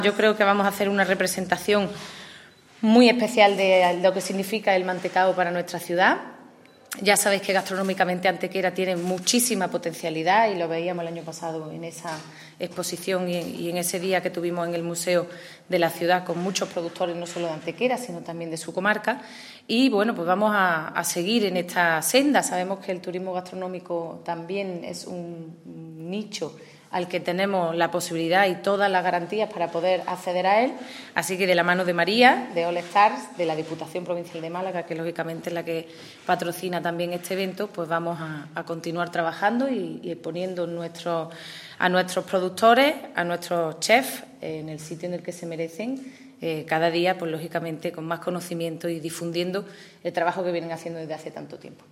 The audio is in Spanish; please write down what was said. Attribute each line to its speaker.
Speaker 1: Yo creo que vamos a hacer una representación muy especial de lo que significa el mantecao para nuestra ciudad. Ya sabéis que gastronómicamente Antequera tiene muchísima potencialidad y lo veíamos el año pasado en esa exposición y en ese día que tuvimos en el Museo de la Ciudad con muchos productores, no solo de Antequera, sino también de su comarca. Y bueno, pues vamos a seguir en esta senda. Sabemos que el turismo gastronómico también es un nicho al que tenemos la posibilidad y todas las garantías para poder acceder a él. Así que de la mano de María, de All Stars, de la Diputación Provincial de Málaga, que lógicamente es la que patrocina también este evento, pues vamos a continuar trabajando y poniendo a nuestros productores, a nuestros chefs en el sitio en el que se merecen, cada día, pues lógicamente con más conocimiento y difundiendo el trabajo que vienen haciendo desde hace tanto tiempo.